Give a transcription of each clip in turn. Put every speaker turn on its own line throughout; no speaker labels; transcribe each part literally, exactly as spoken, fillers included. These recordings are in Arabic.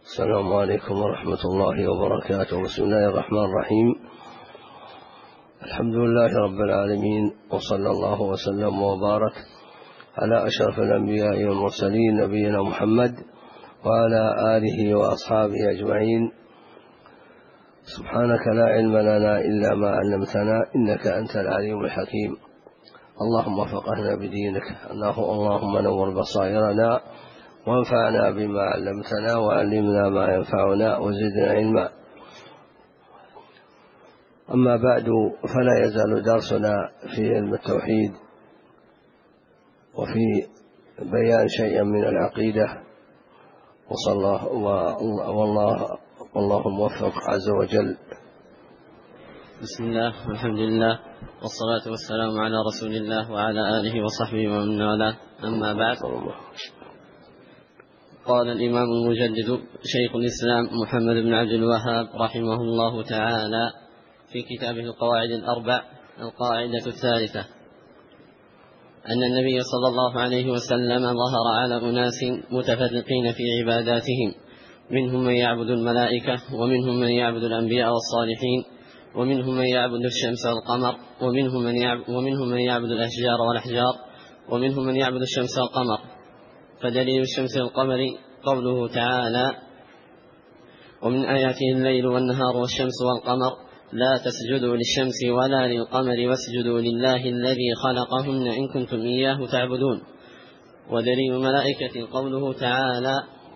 السلام عليكم ورحمة الله وبركاته. بسم الله الرحمن الرحيم. الحمد لله رب العالمين، وصلى الله وسلم وبارك على أشرف الأنبياء والمرسلين نبينا محمد وعلى آله وأصحابه أجمعين. سبحانك لا علم لنا إلا ما علمتنا إنك أنت العليم الحكيم. اللهم فقهنا بدينك، اللهم نور بصائرنا وانفعنا بما علمتنا وعلمنا ما ينفعنا وزدنا علما. أما بعد، فلا يزال درسنا في علم التوحيد وفي بيان شيء من العقيدة، وصلى والله والله موفق عز وجل.
بسم الله والحمد لله والصلاة والسلام على رسول الله وعلى آله وصحبه ومن والاه. أما بعد، قال الإمام المجدد شيخ الإسلام محمد بن عبد الوهاب رحمه الله تعالى في كتابه القواعد الأربع القاعدة الثالثة أن النبي صلى الله عليه وسلم ظهر على أناس متفرقين في عباداتهم، منهم من يعبد الملائكة، ومنهم من يعبد الأنبياء والصالحين، ومنهم من يعبد الشمس والقمر، ومنهم من يعبد, ومنهم من يعبد الأشجار والأحجار، ومنهم من يعبد الشمس والقمر. فدليل الشمس والقمر قوله تعالى: ومن آياته الليل والنهار والشمس والقمر لا تسجدوا للشمس ولا للقمر واسجدوا لله الذي خلقهن إن كنتم إياه تعبدون. ودليل الملائكة قوله تعالى: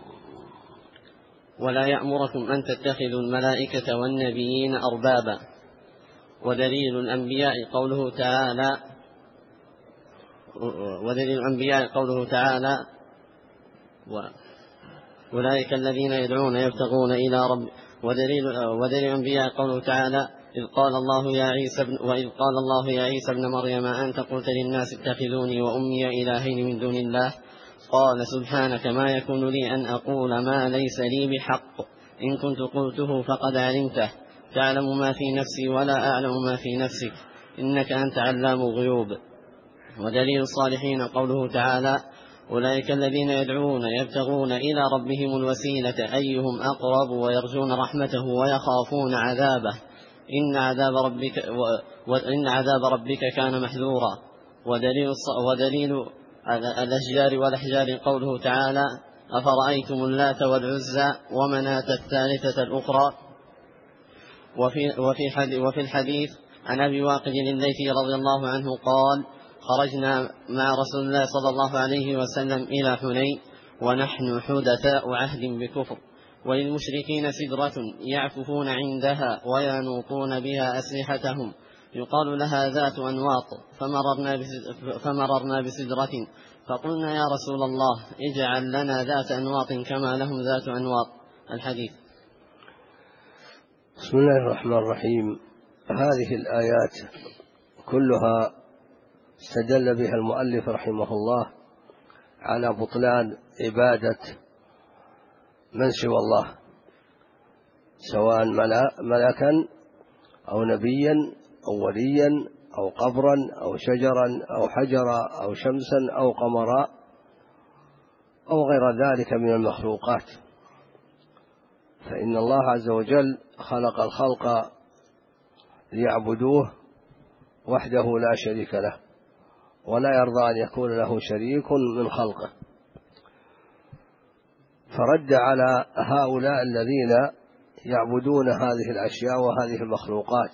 ولا يأمركم أن تتخذوا الملائكة والنبيين أربابا. ودليل الأنبياء قوله تعالى ودليل الأنبياء قوله تعالى أولئك الذين يدعون يبتغون إلى رب ودليل, ودليل الأنبياء قوله تعالى: إذ قال الله يا عيسى ابن وإذ قال الله يا عيسى ابن مريم أنت قلت للناس اتخذوني وأمي إلهين من دون الله، قال سبحانك ما يكون لي أن أقول ما ليس لي بحق، إن كنت قلته فقد علمته، تعلم ما في نفسي ولا أعلم ما في نفسك، إنك أنت علام الغيوب. ودليل الصالحين قوله تعالى: أولئك الذين يدعون يبتغون إلى ربهم الوسيلة أيهم أقرب ويرجون رحمته ويخافون عذابه، إن عذاب ربك, وإن عذاب ربك كان محذورا. ودليل, ودليل الأشجار والأحجار قوله تعالى: أفرأيتم اللات والعزى ومناة الثالثة الأخرى. وفي, وفي, وفي الحديث عن أبي واقد الليثي رضي الله عنه قال: خرجنا مع رسول الله صلى الله عليه وسلم إلى حنين ونحن حدثاء عهد بكفر، وللمشركين سدرة يعكفون عندها وينوطون بها أسلحتهم يقال لها ذات أنواط، فمررنا, فمررنا بسدرة فقلنا يا رسول الله اجعل لنا ذات أنواط كما لهم ذات أنواط. الحديث.
بسم الله الرحمن الرحيم. هذه الآيات كلها استدل بها المؤلف رحمه الله على بطلان عبادة من سوى الله، سواء ملكا أو نبيا أو وليا أو قبرا أو شجرا أو حجرا أو شمسا أو قمرا أو غير ذلك من المخلوقات. فإن الله عز وجل خلق الخلق ليعبدوه وحده لا شريك له، ولا يرضى أن يكون له شريك من خلقه. فرد على هؤلاء الذين يعبدون هذه الأشياء وهذه المخلوقات،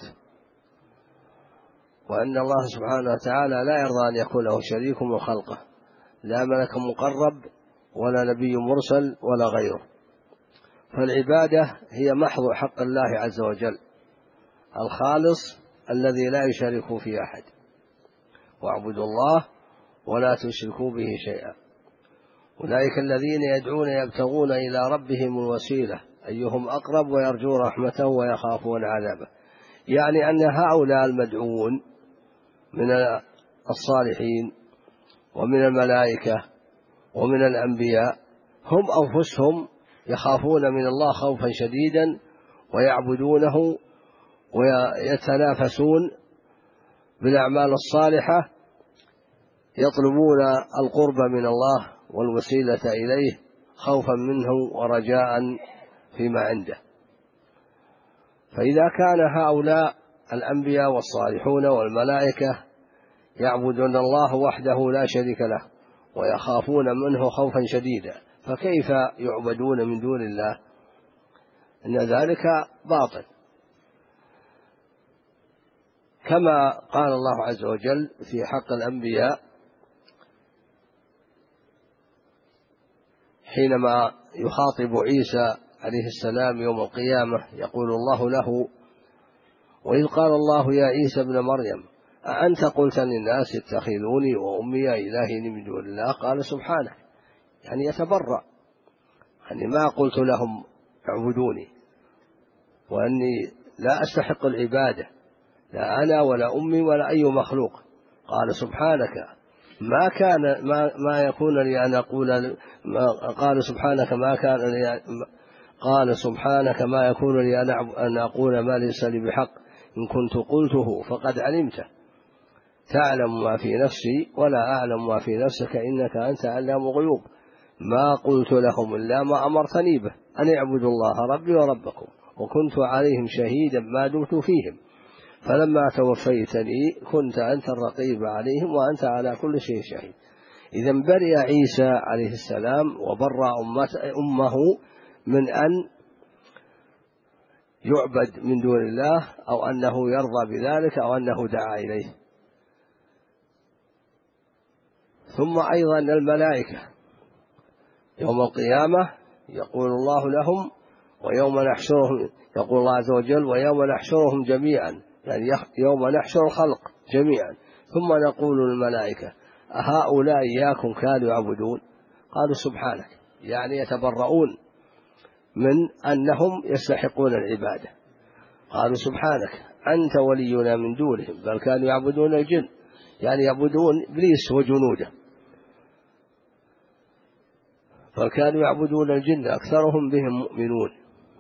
وأن الله سبحانه وتعالى لا يرضى أن يكون له شريك من خلقه، لا ملك مقرب ولا نبي مرسل ولا غيره. فالعبادة هي محض حق الله عز وجل الخالص الذي لا يشارك فيه أحد، واعبدوا الله ولا تشركوا به شيئا. أولئك الذين يدعون يبتغون إلى ربهم الوسيلة أيهم أقرب ويرجون رحمته ويخافون عذابه. يعني أن هؤلاء المدعون من الصالحين ومن الملائكة ومن الأنبياء هم أنفسهم يخافون من الله خوفا شديدا ويعبدونه ويتنافسون بالأعمال الصالحة، يطلبون القرب من الله والوسيلة إليه خوفا منه ورجاء فيما عنده. فإذا كان هؤلاء الأنبياء والصالحون والملائكة يعبدون الله وحده لا شريك له ويخافون منه خوفا شديدا، فكيف يعبدون من دون الله؟ إن ذلك باطل. كما قال الله عز وجل في حق الأنبياء حينما يخاطب عيسى عليه السلام يوم القيامة يقول الله له: وإذ قال الله يا عيسى ابن مريم أأنت قلت للناس اتخذوني وأمي إلهين من دون الله؟ قال سبحانه، يعني يتبرأ، يعني ما قلت لهم اعبدوني وأني لا أستحق العبادة، لا أنا ولا أمي ولا أي مخلوق. قال سبحانك ما كان ما, ما يكون لي أن أقول ما قال سبحانك ما كان لي قال سبحانك ما يكون لي أن أقول ما ليس لي بحق، إن كنت قلته فقد علمته، تعلم ما في نفسي ولا أعلم ما في نفسك إنك أنت علام الغيوب. ما قلت لهم إلا ما أمرتني به أن اعبدوا الله ربي وربكم، وكنت عليهم شهيدا ما دمت فيهم، فلما توفيتني كنت أنت الرقيب عليهم وأنت على كل شيء شهيد. إذا برئ عيسى عليه السلام وبرأ أمه من أن يعبد من دون الله أو أنه يرضى بذلك أو أنه دعا إليه. ثم أيضا الملائكة يوم القيامة يقول الله لهم ويوم نحشرهم، يقول الله عز وجل: ويوم نحشرهم جميعا، يعني يوم نحشر الخلق جميعا، ثم نقول للملائكة: أهؤلاء إياكم كانوا يعبدون؟ قالوا سبحانك، يعني يتبرؤون من أنهم يستحقون العبادة. قالوا سبحانك أنت ولينا من دونهم بل كانوا يعبدون الجن، يعني يعبدون إبليس وجنوده، بل كانوا يعبدون الجن أكثرهم بهم مؤمنون.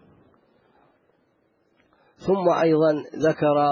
ثم أيضا ذكر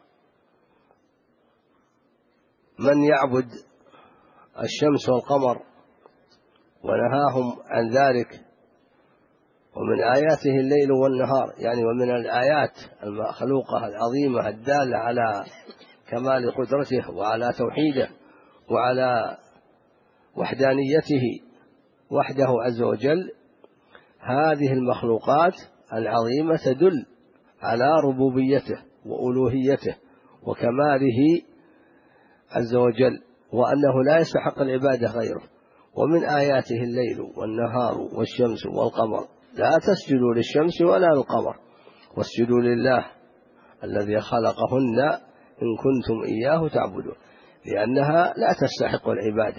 من يعبد الشمس والقمر ونهاهم عن ذلك، ومن آياته الليل والنهار، يعني ومن الآيات المخلوقة العظيمة الدالة على كمال قدرته وعلى توحيده وعلى وحدانيته وحده عز وجل. هذه المخلوقات العظيمة تدل على ربوبيته وألوهيته وكماله عز وجل، وأنه لا يستحق العبادة غيره. ومن آياته الليل والنهار والشمس والقمر، لا تسجدوا للشمس ولا للقمر واسجدوا لله الذي خلقهن إن كنتم إياه تعبدون، لأنها لا تستحق العبادة.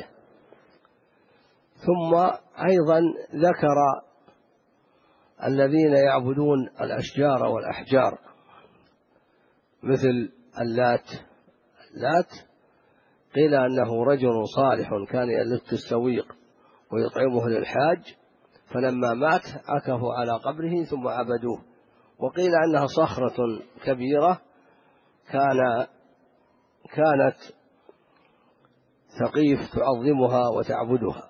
ثم أيضا ذكر الذين يعبدون الأشجار والأحجار مثل اللات. اللات قيل أنه رجل صالح كان يلت السويق ويطعمه للحاج، فلما مات عكفوا على قبره ثم عبدوه. وقيل أنها صخرة كبيرة كان كانت ثقيف تعظمها وتعبدها.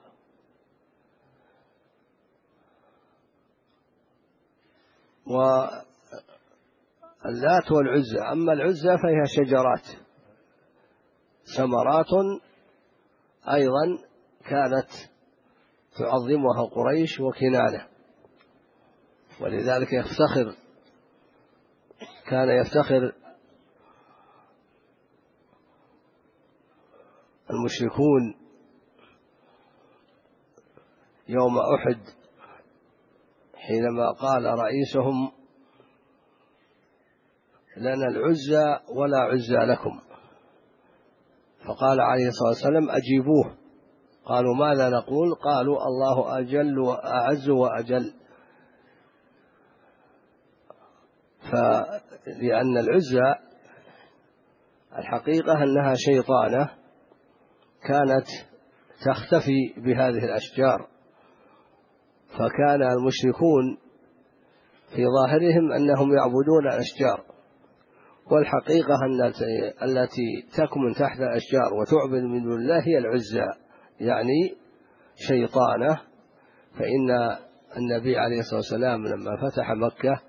واللات والعزى، أما العزى فهي شجرات ثمرات أيضا كانت تعظمها قريش وكنانة، ولذلك يفتخر كان يفتخر المشركون يوم أحد حينما قال رئيسهم: لنا العزى ولا عزى لكم، فقال عليه الصلاة والسلام: أجيبوه. قالوا: ماذا نقول؟ قالوا: الله أجل وأعز وأجل. فلأن العزى الحقيقة أنها شيطانة كانت تختفي بهذه الأشجار، فكان المشركون في ظاهرهم أنهم يعبدون الأشجار، والحقيقة أن التي تكمن تحت الأشجار وتعبد من دون الله هي العزى، يعني شيطانة. فإن النبي عليه الصلاة والسلام لما فتح مكة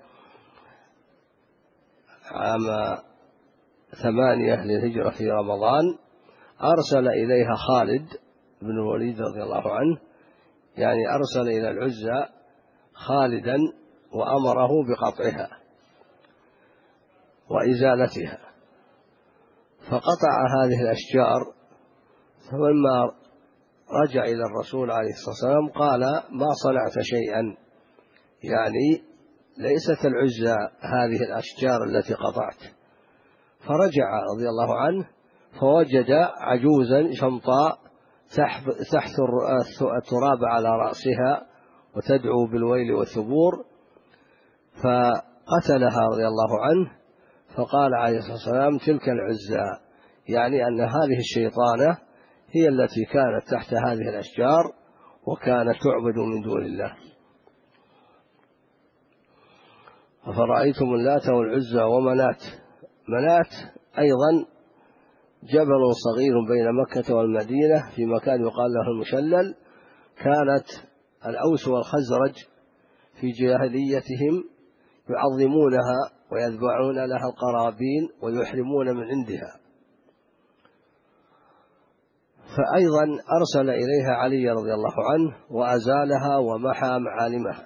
عام ثمانية للهجرة في رمضان أرسل إليها خالد بن الوليد رضي الله عنه، يعني أرسل إلى العزى خالدا وأمره بقطعها وإزالتها، فقطع هذه الأشجار. فلما رجع إلى الرسول عليه الصلاة والسلام قال: ما صنعت شيئا، يعني ليست العزى هذه الأشجار التي قطعت. فرجع رضي الله عنه فوجد عجوزا شمطاء تحث التراب على رأسها وتدعو بالويل والثبور، فقتلها رضي الله عنه. فقال عليه الصلاة والسلام: تلك العزى، يعني أن هذه الشيطانة هي التي كانت تحت هذه الأشجار وكانت تعبد من دون الله. أفرأيتم اللات والعزى ومنات. منات أيضا جبل صغير بين مكة والمدينة في مكان يقال له المشلل. كانت الأوس والخزرج في جاهليتهم يعظمونها ويذبحون لها القرابين ويحرمون من عندها، فأيضا أرسل إليها علي رضي الله عنه وأزالها ومحى معالمها.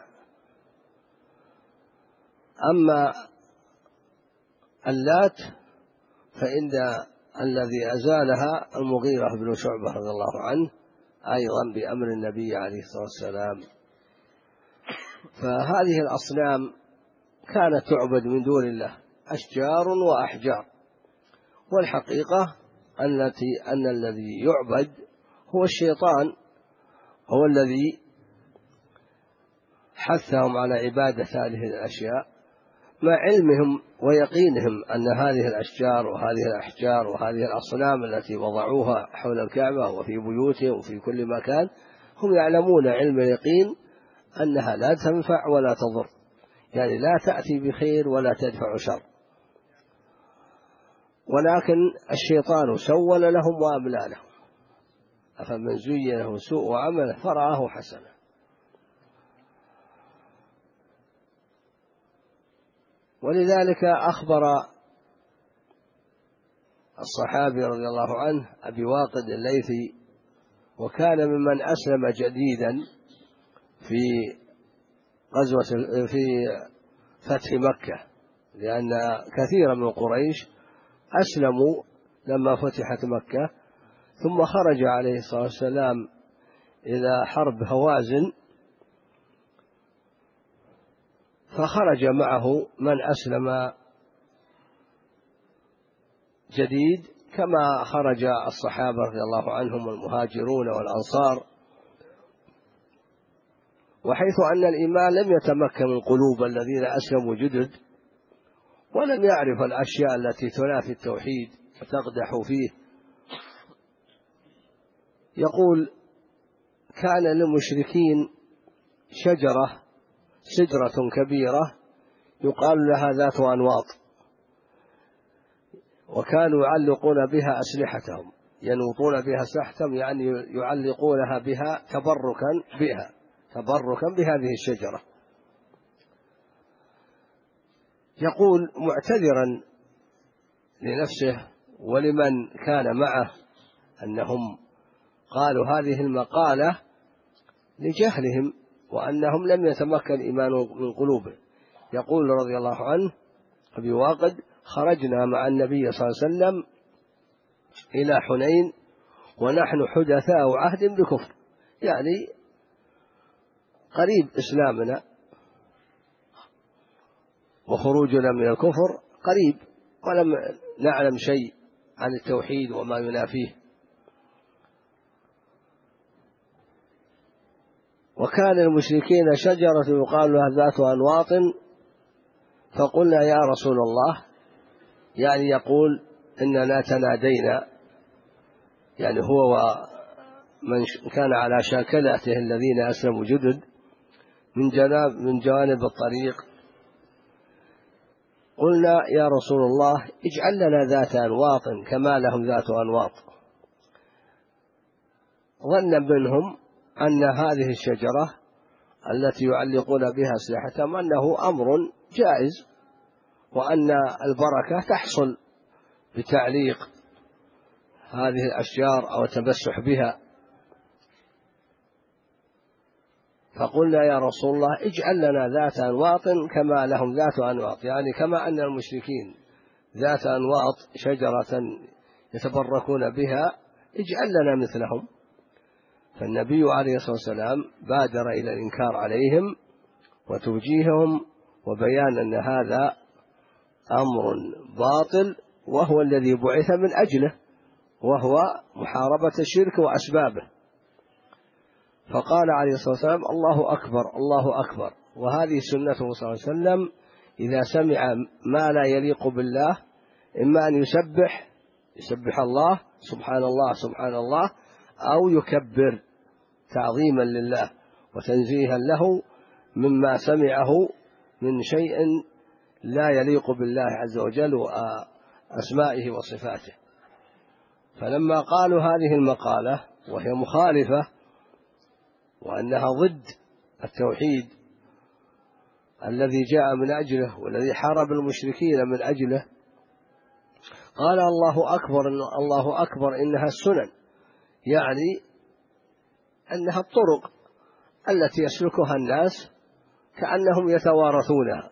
أما اللات فإن الذي أزالها المغيرة بن شعبة رضي الله عنه أيضا بأمر النبي عليه الصلاة والسلام. فهذه الأصنام كانت تعبد من دون الله، أشجار وأحجار، والحقيقة التي أن الذي يعبد هو الشيطان، هو الذي حثهم على عبادة هذه الأشياء مع علمهم ويقينهم أن هذه الأشجار وهذه الأحجار وهذه الأصنام التي وضعوها حول الكعبة وفي بيوتهم وفي كل مكان هم يعلمون علم اليقين أنها لا تنفع ولا تضر، يعني لا تأتي بخير ولا تدفع شر، ولكن الشيطان سول لهم وأملى لهم. أفمن زين له سوء عمله فرآه حسنا. ولذلك أخبر الصحابي رضي الله عنه أبي واقد الليثي، وكان ممن أسلم جديدا في غزوة في فتح مكة، لأن كثيرا من قريش أسلموا لما فتحت مكة، ثم خرج عليه الصلاة والسلام إلى حرب هوازن، فخرج معه من أسلم جديد كما خرج الصحابة رضي الله عنهم المهاجرون والأنصار. وحيث أن الإيمان لم يتمكن من قلوب الذين أسلموا جدد ولم يعرف الأشياء التي تنافي التوحيد وتقدح فيه، يقول: كان للمشركين شجرة سدرة كبيرة يقال لها ذات أنواط، وكانوا يعلقون بها أسلحتهم، ينوطون بها أسلحتهم، يعني يعلقونها بها تبركا بها تبركا بهذه الشجرة. يقول معتذرا لنفسه ولمن كان معه أنهم قالوا هذه المقالة لجهلهم وأنهم لم يتمكن الإيمان من قلوبهم. يقول رضي الله عنه أبي واقد: خرجنا مع النبي صلى الله عليه وسلم إلى حنين ونحن حدثاء عهد بكفر، يعني قريب إسلامنا وخروجنا من الكفر قريب، ولم نعلم شيء عن التوحيد وما ينافيه. وكان المشركين شجرة يقال لها ذات أنواط، فقلنا يا رسول الله، يعني يقول إننا تنادينا، يعني هو ومن كان على شاكلته الذين أسلموا جدد من جانب من جوانب الطريق، قلنا يا رسول الله اجعل لنا ذات أنواط كما لهم ذات أنواط. ظن منهم أن هذه الشجرة التي يعلقون بها أسلحتهم أنه أمر جائز، وأن البركة تحصل بتعليق هذه الأشجار أو التمسح بها. فقلنا يا رسول الله اجعل لنا ذات أنواط كما لهم ذات أنواط، يعني كما أن المشركين ذات أنواط شجرة يتبركون بها اجعل لنا مثلهم. فالنبي عليه الصلاة والسلام بادر إلى الإنكار عليهم وتوجيههم وبيان أن هذا أمر باطل، وهو الذي بعث من أجله، وهو محاربة الشرك وأسبابه. فقال عليه الصلاة والسلام الله أكبر الله أكبر. وهذه سنته صلى الله عليه وسلم، إذا سمع ما لا يليق بالله إما أن يسبح يسبح الله سبحان الله سبحان الله، أو يكبر تعظيما لله وتنزيها له مما سمعه من شيء لا يليق بالله عز وجل وأسمائه وصفاته. فلما قالوا هذه المقالة وهي مخالفة وأنها ضد التوحيد الذي جاء من أجله والذي حارب المشركين من أجله، قال الله أكبر الله أكبر إنها السنن، يعني أنها الطرق التي يسلكها الناس كأنهم يتوارثونها.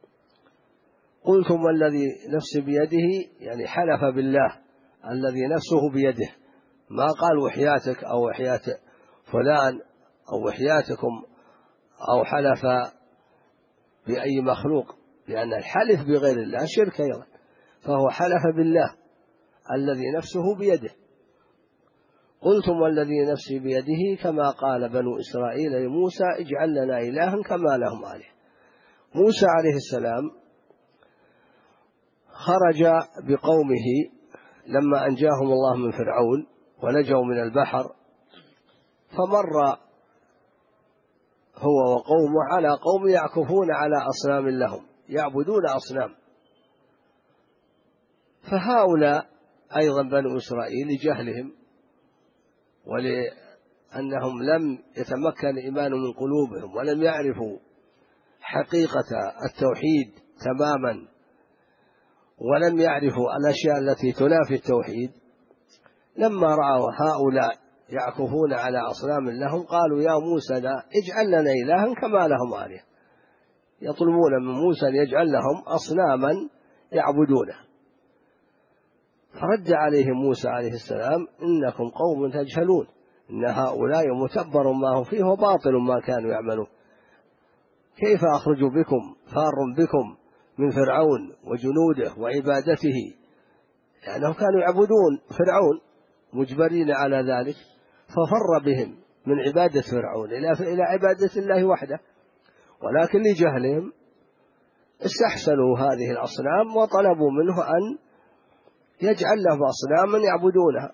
قلتم والذي نفسي بيده، يعني حلف بالله الذي نفسه بيده، ما قال وحياتك أو وحيات فلان أو وحياتكم أو حلف بأي مخلوق، لأن الحلف بغير الله شرك أيضا، فهو حلف بالله الذي نفسه بيده. قلتم والذي نفسي بيده كما قال بنو إسرائيل لموسى اجعل لنا إلها كما لهم آله. موسى عليه السلام خرج بقومه لما أنجاهم الله من فرعون ونجوا من البحر، فمر هو وقومه على قوم يعكفون على أصنام لهم يعبدون أصنام. فهؤلاء أيضا بنو إسرائيل لجهلهم ولأنهم لم يتمكن إيمان من قلوبهم ولم يعرفوا حقيقة التوحيد تماما ولم يعرفوا الأشياء التي تنافي التوحيد، لما رأوا هؤلاء يعكفون على أصنام لهم قالوا يا موسى لا اجعل لنا إلها كما لهم آله، يطلبون من موسى أن يجعل لهم أصناما يعبدونها. فرد عليهم موسى عليه السلام إنكم قوم تجهلون، إن هؤلاء متبر ما هم فيه وباطل ما كانوا يعملون، كيف أخرج بكم فار بكم من فرعون وجنوده وعبادته، لأنهم كانوا يعبدون فرعون مجبرين على ذلك، ففر بهم من عبادة فرعون إلى عبادة الله وحده، ولكن لجهلهم استحسنوا هذه الأصنام وطلبوا منه أن يجعل لهم أصناما يعبدونها.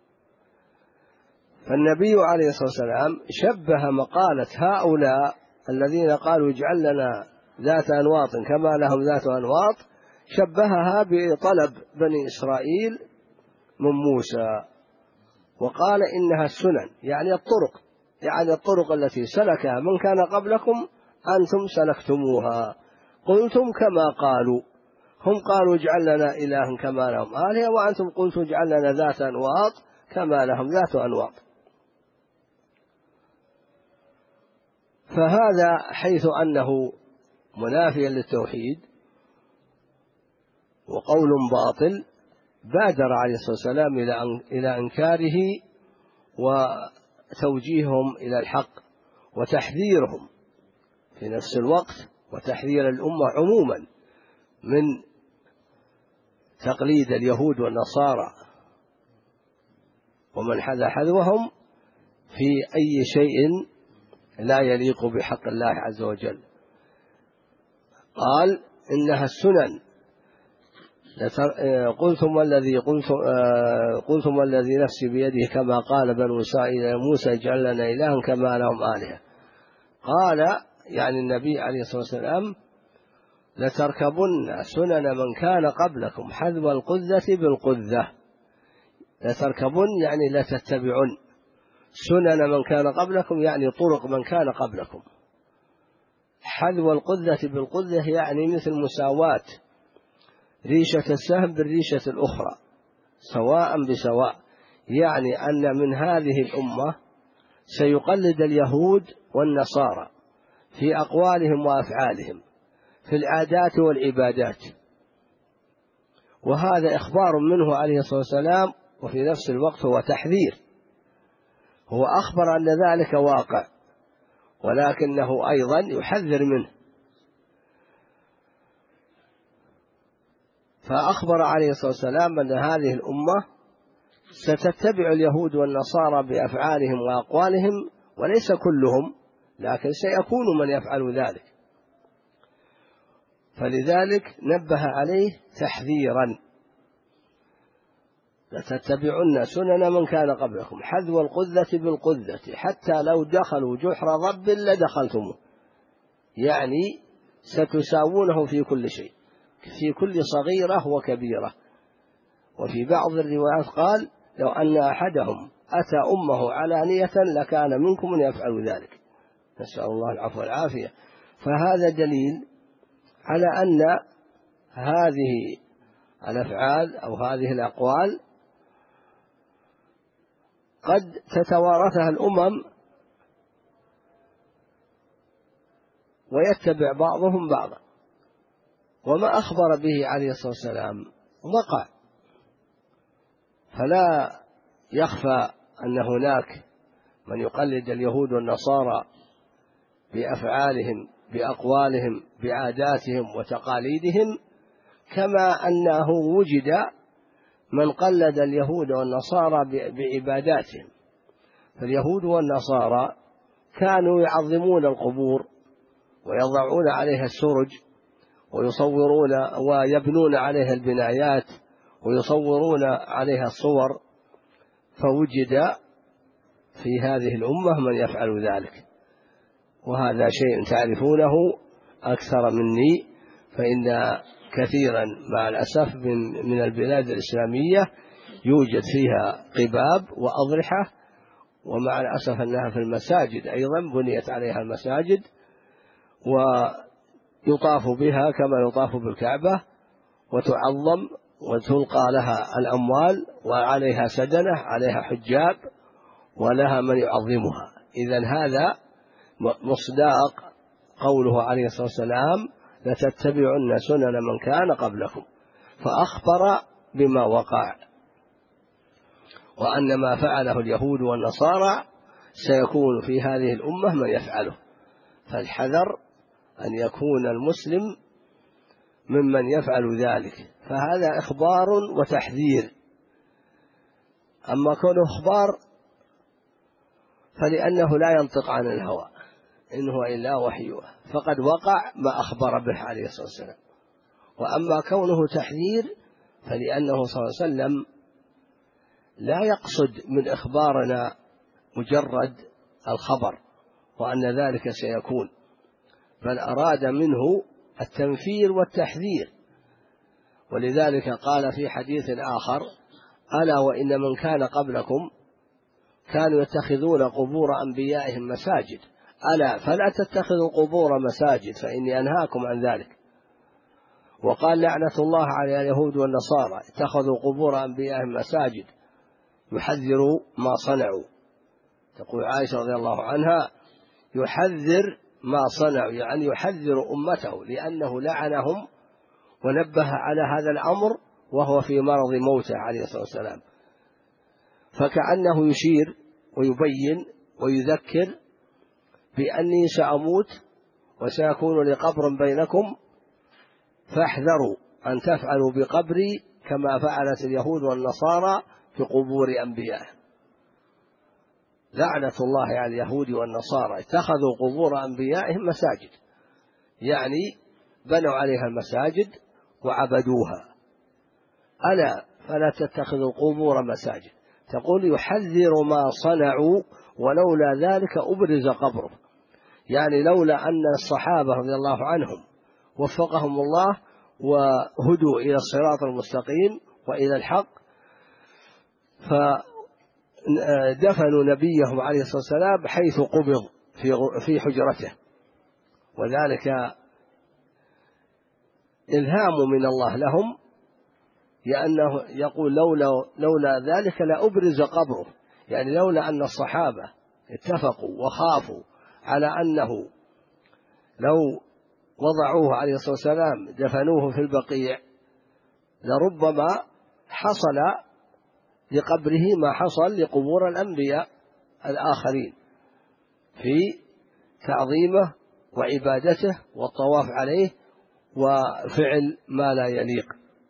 فالنبي عليه الصلاة والسلام شبه مقالة هؤلاء الذين قالوا اجعل لنا ذات أنواط كما لهم ذات أنواط، شبهها بطلب بني إسرائيل من موسى، وقال إنها السنن، يعني الطرق، يعني الطرق التي سلكها من كان قبلكم أنتم سلكتموها. قلتم كما قالوا، هم قالوا اجعل لنا إلها كما لهم آلهة، وأنتم قلتم اجعل لنا ذات أنواط كما لهم ذات أنواط. فهذا حيث أنه منافيا للتوحيد وقول باطل، بادر عليه الصلاة والسلام إلى إنكاره وتوجيههم إلى الحق وتحذيرهم في نفس الوقت، وتحذير الأمة عموما من تقليد اليهود والنصارى ومن حذا حذوهم في أي شيء لا يليق بحق الله عز وجل. قال إنها السنن، قلتم والذي قلتم, قلتم والذي نفسي بيده كما قال بنو إسرائيل موسى اجعل لنا إلها كما لهم آلهة. قال يعني النبي عليه الصلاة والسلام لتركبن سنن من كان قبلكم حذو القذة بالقذة. لتركبن يعني لا تتبعن، سنن من كان قبلكم يعني طرق من كان قبلكم، حذو القذة بالقذة يعني مثل مساواة ريشة السهم بالريشة الأخرى سواء بسواء، يعني أن من هذه الأمة سيقلد اليهود والنصارى في أقوالهم وأفعالهم في العادات والعبادات، وهذا إخبار منه عليه الصلاة والسلام، وفي نفس الوقت هو تحذير. هو أخبر أن ذلك واقع، ولكنه أيضا يحذر منه. فأخبر عليه الصلاة والسلام أن هذه الأمة ستتبع اليهود والنصارى بأفعالهم وأقوالهم، وليس كلهم، لكن سيكون من يفعل ذلك، فلذلك نبه عليه تحذيرا: لتتبعن سنن من كان قبلكم حذو القذة بالقذة حتى لو دخلوا جحر ضب لدخلتموه، يعني ستساوونه في كل شيء، في كل صغيرة وكبيرة. وفي بعض الروايات قال: لو أن أحدهم أتى أمه علانية لكان منكم من يفعل ذلك، نسأل الله العفو والعافية. فهذا دليل على أن هذه الأفعال أو هذه الأقوال قد تتوارثها الأمم ويتبع بعضهم بعضا، وما أخبر به عليه الصلاة والسلام وقع. فلا يخفى أن هناك من يقلد اليهود والنصارى بأفعالهم بأقوالهم بعاداتهم وتقاليدهم، كما أنه وجد من قلد اليهود والنصارى بعباداتهم. فاليهود والنصارى كانوا يعظمون القبور ويضعون عليها السرج ويصورون ويبنون عليها البنايات ويصورون عليها الصور، فوجد في هذه الأمة من يفعل ذلك، وهذا شيء تعرفونه أكثر مني، فإن كثيرا مع الأسف من, من البلاد الإسلامية يوجد فيها قباب وأضرحة، ومع الأسف أنها في المساجد أيضا بنيت عليها المساجد ويطاف بها كما يطاف بالكعبة، وتعظم وتلقى لها الأموال وعليها سدنة عليها حجاب ولها من يعظمها. إذن هذا مصداق قوله عليه الصلاة والسلام: لتتبعن سنن من كان قبلكم، فأخبر بما وقع، وأن ما فعله اليهود والنصارى سيكون في هذه الأمة من يفعله. فالحذر أن يكون المسلم ممن يفعل ذلك، فهذا إخبار وتحذير. أما كونه إخبار فلأنه لا ينطق عن الهوى، إن هو إلا وحي، فقد وقع ما أخبر به عليه الصلاة والسلام. وأما كونه تحذير فلأنه صلى الله عليه وسلم لا يقصد من إخبارنا مجرد الخبر وأن ذلك سيكون، بل أراد منه التنفير والتحذير. ولذلك قال في حديث آخر: ألا وإن من كان قبلكم كانوا يتخذون قبور أنبيائهم مساجد، ألا فلا تتخذوا القبور مساجد فإني أنهاكم عن ذلك. وقال: لعنة الله على اليهود والنصارى اتخذوا قبور أنبيائهم مساجد، يحذر ما صنعوا. تقول عائشة رضي الله عنها: يحذر ما صنعوا، يعني يحذر أمته، لأنه لعنهم ونبه على هذا الأمر وهو في مرض موته عليه الصلاة والسلام، فكأنه يشير ويبين ويذكر بأني سأموت وسيكون لي قبر بينكم، فاحذروا أن تفعلوا بقبري كما فعلت اليهود والنصارى في قبور أنبيائهم. لعنة الله على اليهود والنصارى اتخذوا قبور أنبيائهم مساجد، يعني بنوا عليها المساجد وعبدوها. ألا فلا تتخذوا القبور مساجد. تقول يحذر ما صنعوا، ولولا ذلك أبرز قبره، يعني لولا أن الصحابة رضي الله عنهم وفقهم الله وهدوا إلى الصراط المستقيم وإلى الحق فدفنوا نبيهم عليه الصلاة والسلام حيث قبض في حجرته، وذلك إلهام من الله لهم، لأنه يقول لولا, لولا ذلك لأبرز قبره، يعني لولا أن الصحابة اتفقوا وخافوا على أنه لو وضعوه عليه الصلاة والسلام دفنوه في البقيع لربما حصل لقبره ما حصل لقبور الأنبياء الآخرين في تعظيمه وعبادته والطواف عليه وفعل ما لا يليق.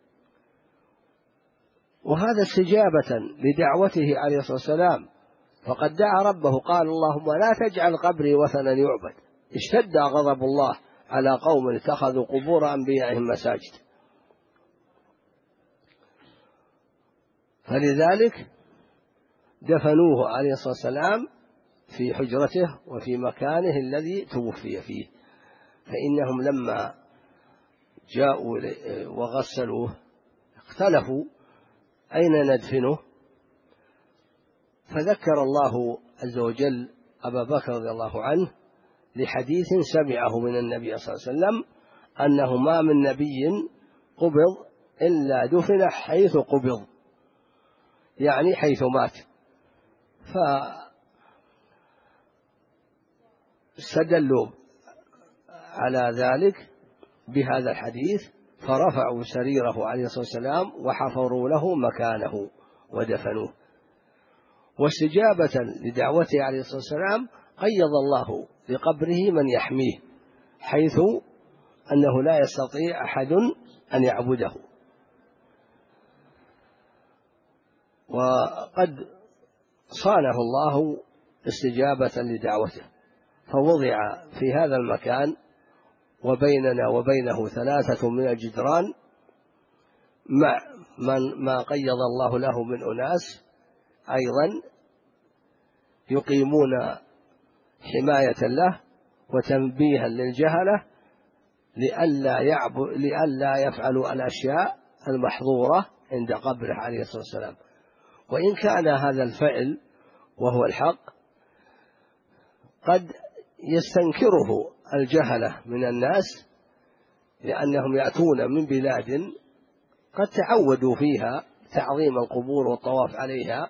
وهذا استجابة لدعوته عليه الصلاة والسلام، فقد دعا ربه قال اللهم لا تجعل قبري وثنا يعبد. اشتد غضب الله على قوم اتخذوا قبور أنبيائهم مساجد، فلذلك دفنوه عليه الصلاة والسلام في حجرته وفي مكانه الذي توفي فيه. فإنهم لما جاءوا وغسلوه اختلفوا أين ندفنه، فذكر الله عز وجل أبا بكر رضي الله عنه لحديث سمعه من النبي صلى الله عليه وسلم أنه ما من نبي قبض إلا دفن حيث قبض، يعني حيث مات. فاستدلوا على ذلك بهذا الحديث فرفعوا سريره عليه الصلاة والسلام وحفروا له مكانه ودفنوه. واستجابة لدعوته عليه الصلاة والسلام قيض الله لقبره من يحميه، حيث أنه لا يستطيع أحد أن يعبده. وقد صانه الله استجابة لدعوته، فوضع في هذا المكان وبيننا وبينه ثلاثة من الجدران مع من ما قيض الله له من أناس أيضا يقيمون حماية له وتنبيها للجهلة لئلا يعب... لئلا يفعلوا الأشياء المحظورة عند قبره عليه الصلاة والسلام. وإن كان هذا الفعل وهو الحق قد يستنكره الجهلة من الناس، لأنهم يأتون من بلاد قد تعودوا فيها تعظيم القبور والطواف عليها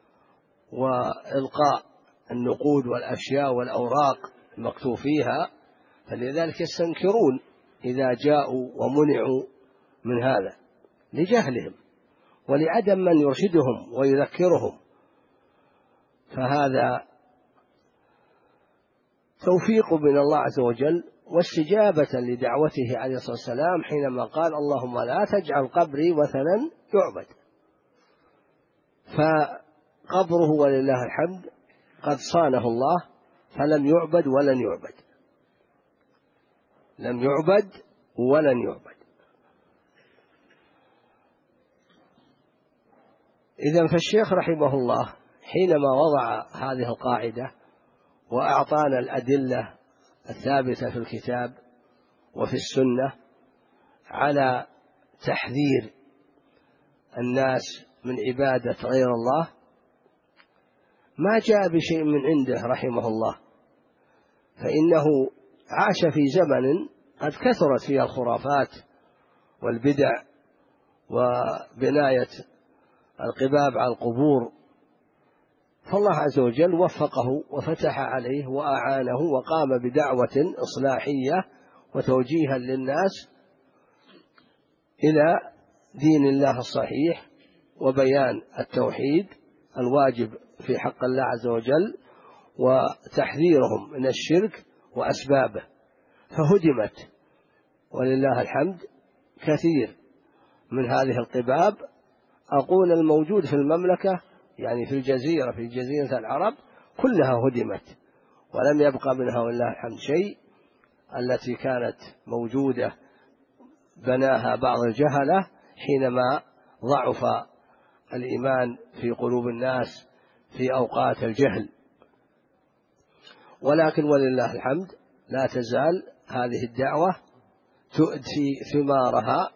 وإلقاء النقود والأشياء والأوراق المكتوب فيها، فلذلك يستنكرون إذا جاءوا ومنعوا من هذا لجهلهم ولعدم من يرشدهم ويذكرهم. فهذا توفيق من الله عز وجل واستجابة لدعوته عليه الصلاة والسلام حينما قال اللهم لا تجعل قبري وثنا يعبد. فقبره ولله الحمد قد صانه الله فلم يعبد ولن يعبد، لم يعبد ولن يعبد. إذن فالشيخ رحمه الله حينما وضع هذه القاعدة وأعطانا الأدلة الثابتة في الكتاب وفي السنة على تحذير الناس من عبادة غير الله، ما جاء بشيء من عنده رحمه الله، فإنه عاش في زمن قد كثرت فيها الخرافات والبدع وبناية القباب على القبور، فالله عز وجل وفقه وفتح عليه وأعانه وقام بدعوة إصلاحية وتوجيها للناس إلى دين الله الصحيح وبيان التوحيد الواجب في حق الله عز وجل وتحذيرهم من الشرك وأسبابه، فهدمت ولله الحمد كثير من هذه القباب. أقول الموجود في المملكة يعني في الجزيرة في جزيرة العرب كلها هدمت ولم يبقى منها ولله الحمد شيء. التي كانت موجودة بناها بعض الجهلة حينما ضعف الإيمان في قلوب الناس في أوقات الجهل، ولكن ولله الحمد لا تزال هذه الدعوة تؤتي ثمارها،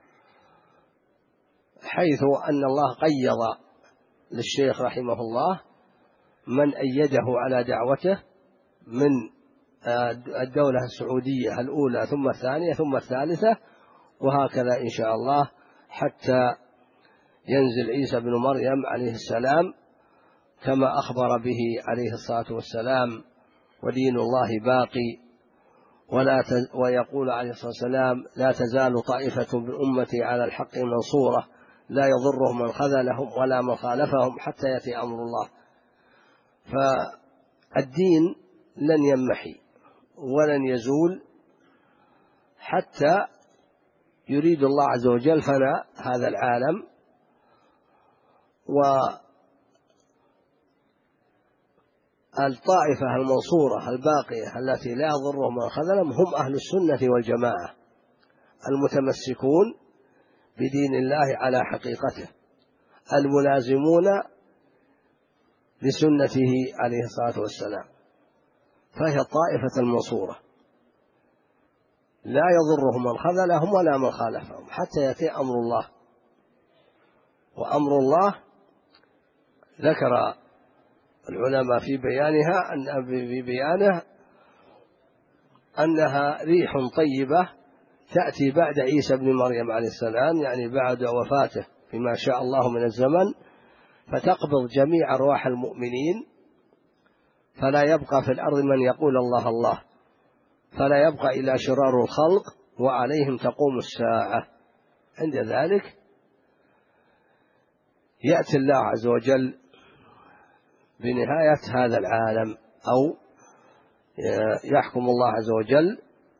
حيث أن الله قيض للشيخ رحمه الله من أيده على دعوته من الدولة السعودية الأولى ثم الثانية ثم الثالثة، وهكذا إن شاء الله حتى ينزل عيسى بن مريم عليه السلام كما أخبر به عليه الصلاة والسلام، ودين الله باقي. ولا ت... ويقول عليه الصلاة والسلام: لا تزال طائفة من أمتي على الحق منصورة لا يضرهم من خذلهم ولا من خالفهم حتى يأتي أمر الله. فالدين لن يمحي ولن يزول حتى يريد الله عز وجل فناء هذا العالم. والطائفة المنصورة الباقية التي لا يضرهم من خذلهم هم أهل السنة والجماعة المتمسكون بدين الله على حقيقته، الملازمون لسنته عليه الصلاة والسلام، فهي الطائفة المنصورة لا يضرهم من خذلهم ولا من خالفهم حتى يأتي أمر الله. وأمر الله ذكر العلماء في بيانها أن في بيانه أنها ريح طيبة تأتي بعد عيسى بن مريم عليه السلام، يعني بعد وفاته بما شاء الله من الزمن، فتقبض جميع أرواح المؤمنين، فلا يبقى في الأرض من يقول الله الله، فلا يبقى إلا شرار الخلق وعليهم تقوم الساعة. عند ذلك يأتي الله عز وجل بنهاية هذا العالم، أو يحكم الله عز وجل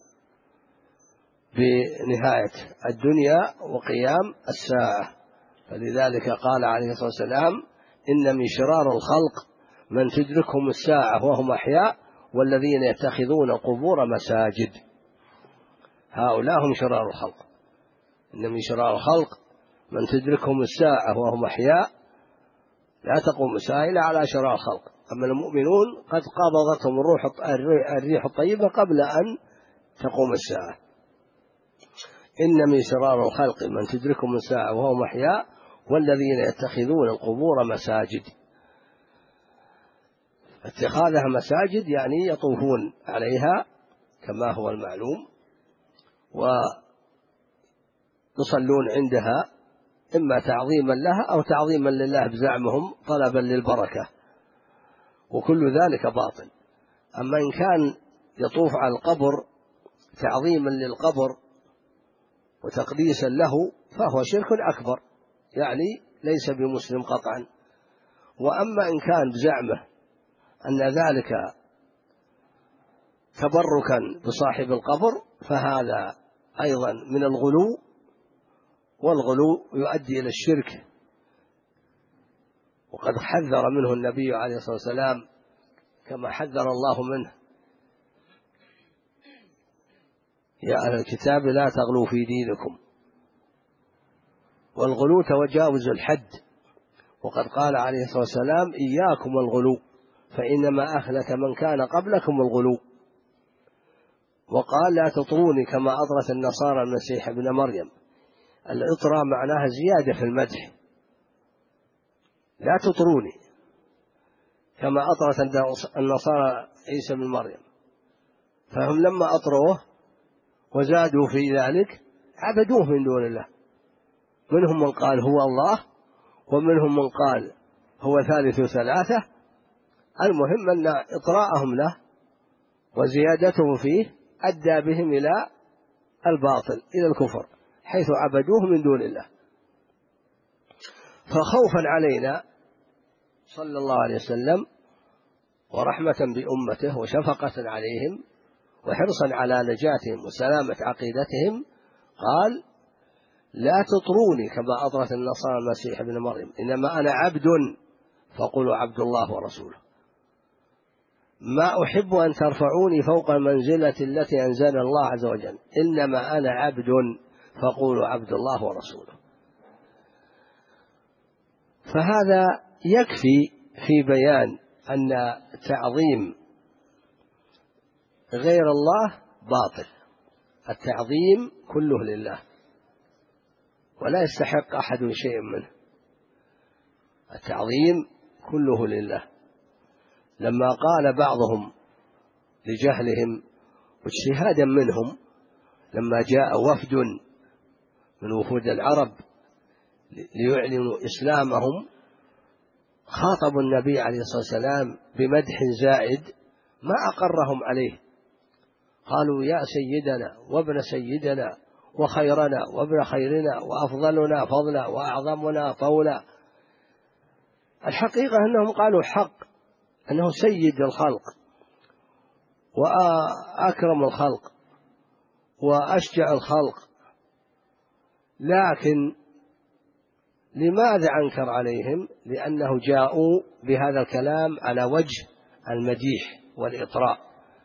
بنهاية الدنيا وقيام الساعة. فلذلك قال عليه الصلاة والسلام: إن من شرار الخلق من تدركهم الساعة وهم أحياء والذين يتخذون قبور مساجد. هؤلاء هم شرار الخلق. إن من شرار الخلق من تدركهم الساعة وهم أحياء لا تقوم الساعة إلا على شرار الخلق. أما المؤمنون قد قبضتهم الروح الريح الطيبة قبل أن تقوم الساعة. إن من شرار الخلق من تدركهم الساعة وهم أحياء والذين يتخذون القبور مساجد. اتخاذها مساجد يعني يطوفون عليها كما هو المعلوم، ويصلون عندها إما تعظيما لها أو تعظيما لله بزعمهم طلبا للبركة، وكل ذلك باطل. أما إن كان يطوف على القبر تعظيما للقبر وتقديسا له فهو شرك أكبر، يعني ليس بمسلم قطعا. وأما إن كان بزعمه أن ذلك تبركا بصاحب القبر فهذا أيضا من الغلو، والغلو يؤدي إلى الشرك، وقد حذر منه النبي عليه الصلاة والسلام كما حذر الله منه: يا أهل الكتاب لا تغلوا في دينكم. والغلو تجاوز الحد، وقد قال عليه الصلاة والسلام: إياكم الغلو فإنما أهلك من كان قبلكم الغلو. وقال: لا تطروني كما أطرت النصارى المسيح ابن مريم. الإطراء معناها زيادة في المدح، لا تطروني كما أطرت النصارى عيسى بن مريم. فهم لما أطروه وزادوا في ذلك عبدوه من دون الله، منهم من قال هو الله، ومنهم من قال هو ثالث ثلاثة. المهم أن إطراءهم له وزيادتهم فيه أدى بهم إلى الباطل، إلى الكفر، حيث عبدوه من دون الله. فخوفا علينا صلى الله عليه وسلم ورحمة بأمته وشفقة عليهم وحرصا على نجاتهم وسلامة عقيدتهم قال: لا تطروني كما أطرت النصارى المسيح ابن مريم، إنما أنا عبد فقولوا عبد الله ورسوله. ما أحب أن ترفعوني فوق المنزلة التي أنزل الله عز وجل، إنما أنا عبد فقولوا عبد الله ورسوله. فهذا يكفي في بيان أن تعظيم غير الله باطل. التعظيم كله لله ولا يستحق أحد شيء منه، التعظيم كله لله. لما قال بعضهم لجهلهم واجتهادا منهم. لما جاء وفد من وفود العرب ليعلنوا إسلامهم خاطبوا النبي عليه الصلاة والسلام بمدح زائد ما أقرهم عليه، قالوا يا سيدنا وابن سيدنا وخيرنا وابن خيرنا وأفضلنا فضلا وأعظمنا طولا. الحقيقة أنهم قالوا حق، أنه سيد الخلق وأكرم الخلق وأشجع الخلق، لكن لماذا أنكر عليهم؟ لأنه جاءوا بهذا الكلام على وجه المديح والإطراء،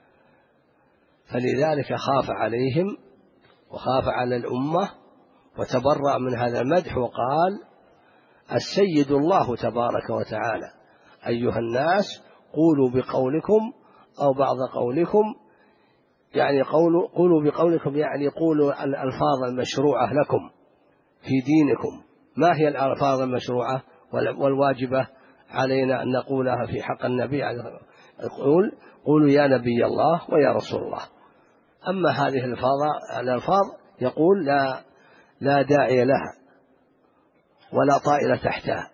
فلذلك خاف عليهم وخاف على الأمة وتبرأ من هذا المدح وقال السيد الله تبارك وتعالى، أيها الناس قولوا بقولكم أو بعض قولكم، يعني قولوا, قولوا بقولكم يعني قولوا الألفاظ المشروعة لكم في دينكم. ما هي الألفاظ المشروعة والواجبة علينا أن نقولها في حق النبي؟ يقول قولوا يا نبي الله ويا رسول الله. أما هذه الألفاظ يقول لا, لا داعي لها ولا طائل تحتها،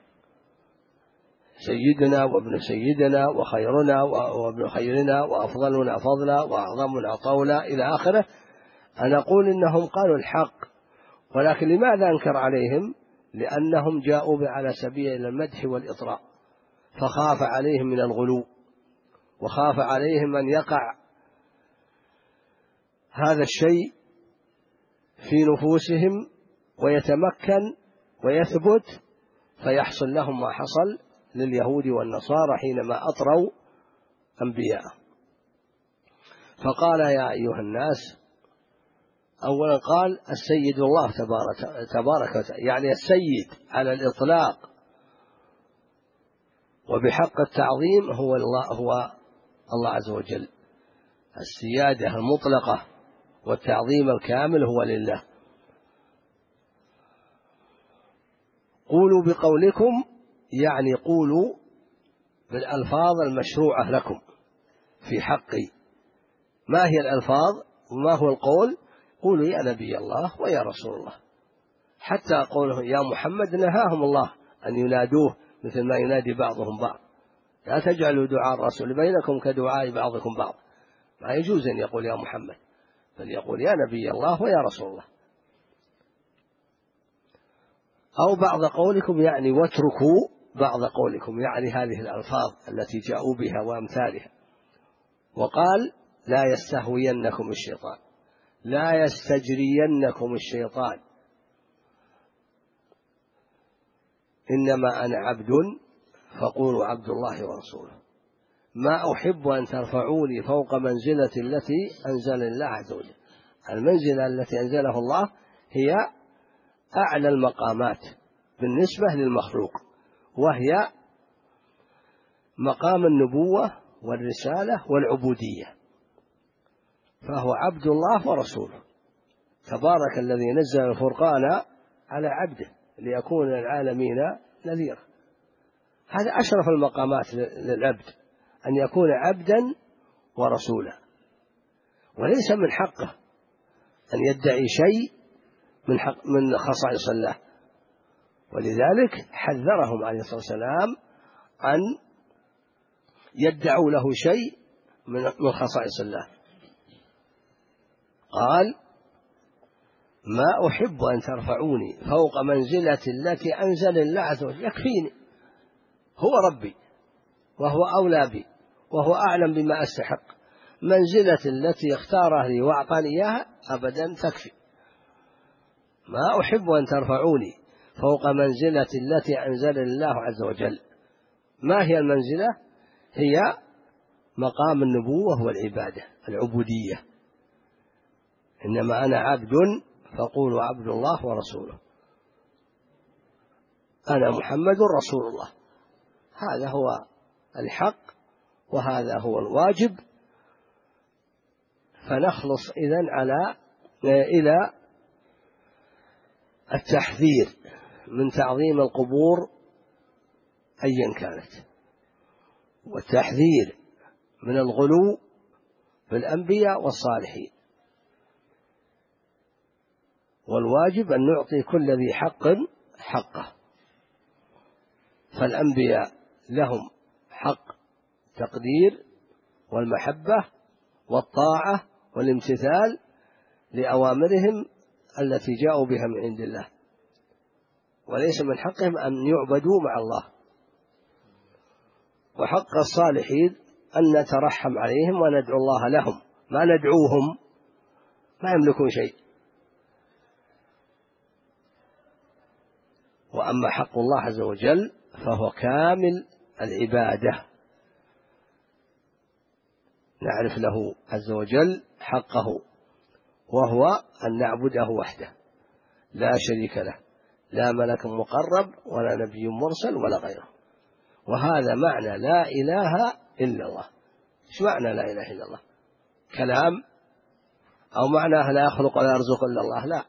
سيدنا وابن سيدنا وخيرنا وابن خيرنا وأفضلنا فضلا وأعظمنا طولا إلى آخره. أنا أقول إنهم قالوا الحق، ولكن لماذا أنكر عليهم؟ لأنهم جاءوا على سبيل المدح والإطراء، فخاف عليهم من الغلو وخاف عليهم أن يقع هذا الشيء في نفوسهم ويتمكن ويثبت فيحصل لهم ما حصل لليهود والنصارى حينما أطروا أنبياء. فقال يا أيها الناس، أولا قال السيد الله تبارك, تبارك وتعالى، يعني السيد على الإطلاق وبحق التعظيم هو الله, هو الله عز وجل. السيادة المطلقة والتعظيم الكامل هو لله. قولوا بقولكم يعني قولوا بالألفاظ المشروعة لكم في حقي. ما هي الألفاظ وما هو القول؟ قولوا يا نبي الله ويا رسول الله. حتى قوله يا محمد نهاهم الله أن ينادوه مثل ما ينادي بعضهم بعض، لا تجعلوا دعاء الرسول بينكم كدعاء بعضكم بعض. ما يجوز أن يقول يا محمد، بل يقول يا نبي الله ويا رسول الله. أو بعض قولكم يعني واتركوا بعض قولكم، يعني هذه الألفاظ التي جاءوا بها وأمثالها. وقال لا يستهوينكم الشيطان، لا يستجرينكم الشيطان، إنما أنا عبد فقولوا عبد الله ورسوله. ما أحب أن ترفعوني فوق منزلة التي أنزل الله عز وجل. المنزلة التي أنزله الله هي أعلى المقامات بالنسبة للمخلوق، وهي مقام النبوة والرسالة والعبودية، فهو عبد الله ورسوله. تبارك الذي نزل الفرقان على عبده ليكون للعالمين نذيرا. هذا أشرف المقامات للعبد، أن يكون عبدا ورسولا، وليس من حقه أن يدعي شيء من, حق من خصائص الله. ولذلك حذرهم عليه الصلاة والسلام أن يدعوا له شيء من خصائص الله. قال ما أحب أن ترفعوني فوق منزلة التي أنزل الله عز وجل. يكفيني، هو ربي وهو أولى بي وهو أعلم بما أستحق. منزلة التي اختارها لي وأعطاني إياها أبدا تكفي. ما أحب أن ترفعوني فوق منزلة التي أنزل الله عز وجل. ما هي المنزلة؟ هي مقام النبوة والعبادة العبودية. إنما أنا عبد فقولوا عبد الله ورسوله. أنا محمد رسول الله. هذا هو الحق وهذا هو الواجب. فنخلص إذن على إلى التحذير من تعظيم القبور أيا كانت، والتحذير من الغلو بالأنبياء والصالحين، والواجب أن نعطي كل ذي حق حقه. فالأنبياء لهم حق تقدير والمحبة والطاعة والامتثال لأوامرهم التي جاءوا بها من عند الله، وليس من حقهم أن يعبدوا مع الله. وحق الصالحين أن نترحم عليهم وندعو الله لهم، ما ندعوهم، ما يملكون شيء. وأما حق الله عز وجل فهو كامل العبادة، نعرف له عز وجل حقه، وهو أن نعبده وحده لا شريك له، لا ملك مقرب ولا نبي مرسل ولا غيره. وهذا معنى لا إله إلا الله. إيش معنى لا إله إلا الله؟ كلام؟ أو معناه لا يخلق ولا يرزق إلا الله؟ لا.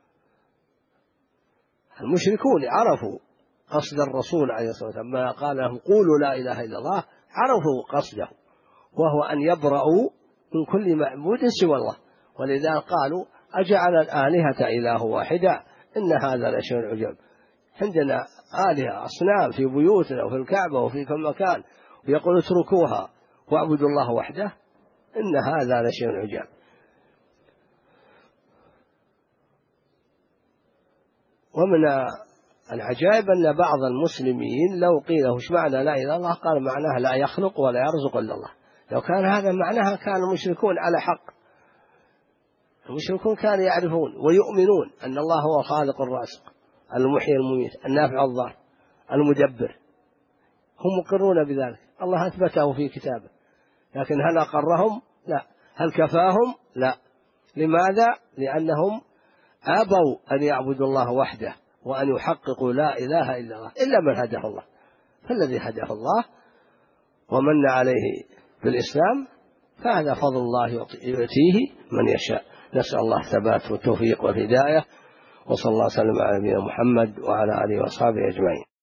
المشركون عرفوا قصد الرسول عليه الصلاة والسلام، ما قال لهم قولوا لا إله إلا الله، عرفوا قصده، وهو أن يبرأوا من كل معبود سوى الله. ولذا قالوا أجعل الآلهة إله واحدا إن هذا لشيء عجاب. عندنا آلهة أصنام في بيوتنا وفي الكعبة وفي كل مكان، ويقول اتركوها واعبدوا الله وحده، إن هذا لشيء عجاب. ومن العجائب أن بعض المسلمين لو قيل له ايش معنى لا إله إلا الله قال معناها لا يخلق ولا يرزق إلا الله. لو كان هذا معناها كان المشركون على حق. المشركون كانوا يعرفون ويؤمنون أن الله هو الخالق الرازق المحيي المميت النافع الضار المدبر، هم مقرون بذلك، الله أثبته في كتابه. لكن هل أقرهم؟ لا. هل كفاهم؟ لا. لماذا؟ لأنهم أبوا أن يعبدوا الله وحده وأن يحققوا لا إله إلا الله إلا من هداه الله. فالذي هداه الله ومن عليه بالإسلام فهذا فضل الله يؤتيه من يشاء. نسأل الله الثبات والتوفيق والهداية، وصلى الله وسلم على نبينا محمد وعلى آله وأصحابه أجمعين.